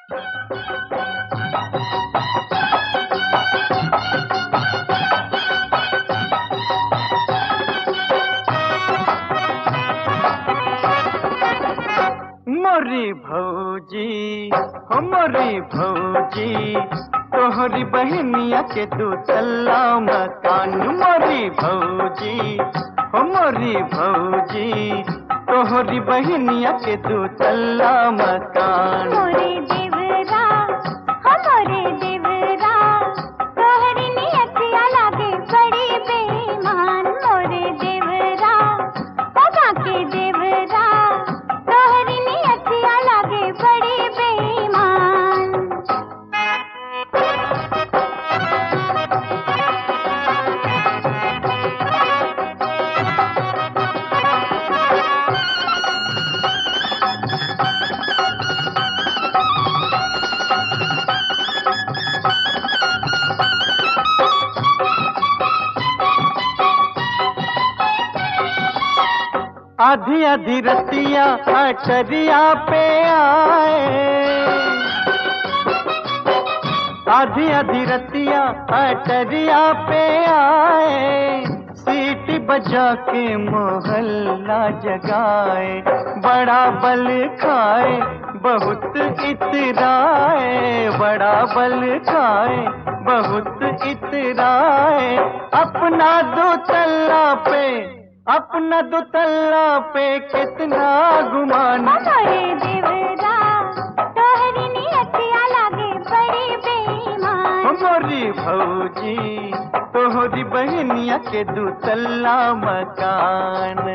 मोरी भौजी हो मोरी भौजी, तोहरी बहनिया के दू तल्ला मकान। मोरी भौजी हो मोरी भौजी, तोहरी बहनिया के दू तल्ला मकान। मोरे देवरा हो मोरे देवरा, तोहरी नियतिया लागे बड़ी बेईमान। मोरे देवरा हो बाके देवरा, तोहरी नियतिया लागे बड़ी बेईमान। आधी आधी रतिया अटरिया पे आए, आधी आधी रतिया अटरिया पे आए, सीटी बजा के मोहल्ला जगाए। बड़ा बल खाए बहुत इतराए, बड़ा बल खाए बहुत इतराए। अपना दो तल्ला पे कितना गुमान। मोरे देवरा तोहरी नियतिया लागे बड़ी बेईमान। मोरी भौजी तोहरी बहनिया के दू तल्ला मकान।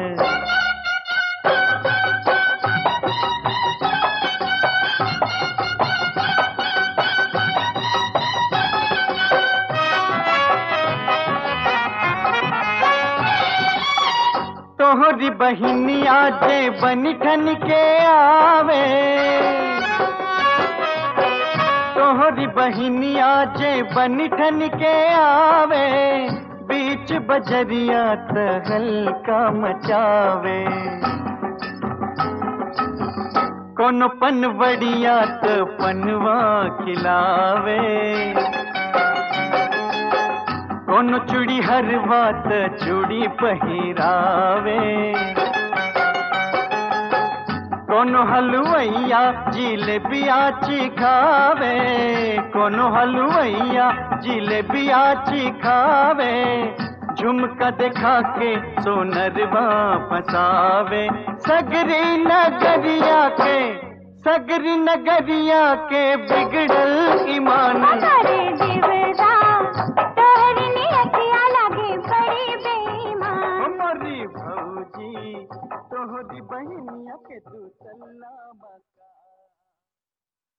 तोहरी बहनिया जे बनी ठन के आवे, तोहरी बहनिया जे बनी ठन के आवे, बीच बजरिया तहलका मचावे। कोनो पनवड़िया तो पनवा खिलावे, कोनो चूड़ी हरवा त चूड़ी पहिरावे। कोनो हलवैया जिलेबिया चिखावे, कोनो हलवैया जिलेबिया चिखावे। झुमका देखा के सोनरवा फसावे। सगरी नगरिया के बिगड़ल ईमान। मोरे देवरा तोहरी नियतिया लागे बड़ी बेईमान। मोरी भौजी तोहरी बहनिया के दू तल्ला मकान।